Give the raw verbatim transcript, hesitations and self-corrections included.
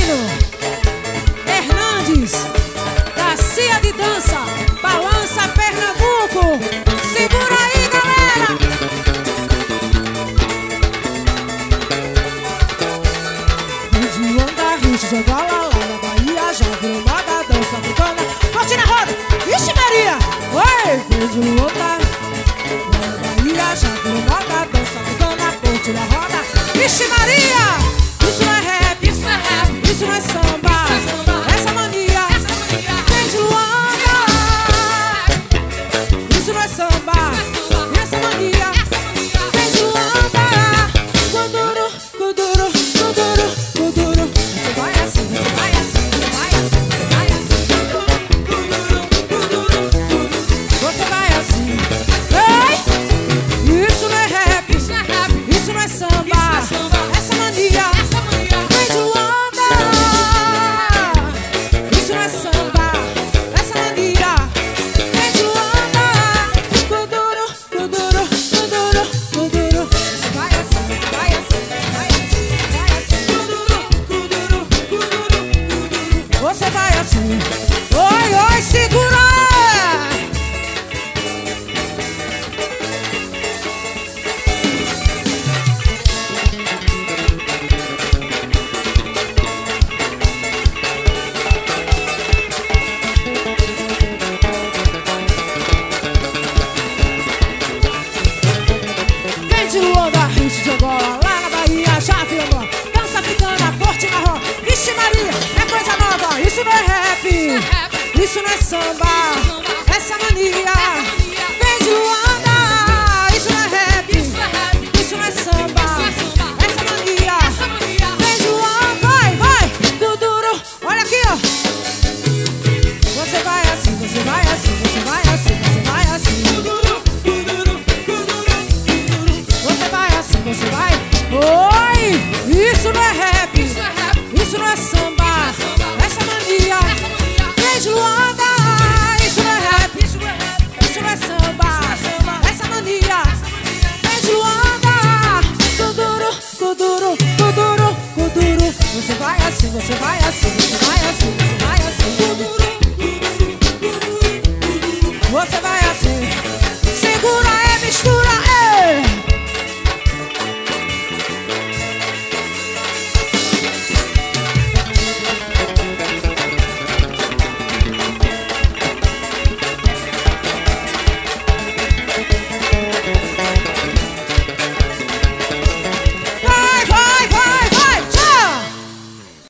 Juliano Hernandes, da Cia de Dança, Balança Pernambuco. Segura aí, galera. Vem de onda, ritmo, joga lá, lá na Bahia, já virou moda, dança africana. Corte na roda, vixe Maria. Oi, vem de onda, lá na Bahia, já virou moda, dança africana. Corte na roda, vixe Maria. Isso não é rap, isso não é rap, isso não é samba, essa mania vem de Luanda. Isso não é samba, essa mania vem de Luanda. Kuduro, kuduro, kuduro, kuduro. Você vai assim, você vai assim, você vai assim, você vai assim. Kuduro, kuduro, kuduro. Você vai assim. Ei! Isso não é rap, isso não é rap, isso não é samba, essa mania vem de Luanda. Isso não é samba, essa mania vem de Luanda. Kuduro, kuduro, kuduro, kuduro. Você vai assim, você vai assim, você vai assim, você vai assim. Kuduro, kuduro, kuduro, kuduro. Você vai assim. Oi, oi, segura! De Luanda, ritmo de Angola, lá na Bahia, já filmou. Dança africana, corte na roda. Vixe Maria, é coisa nova. Isso não é rap, isso não é samba, essa mania vem de Luanda.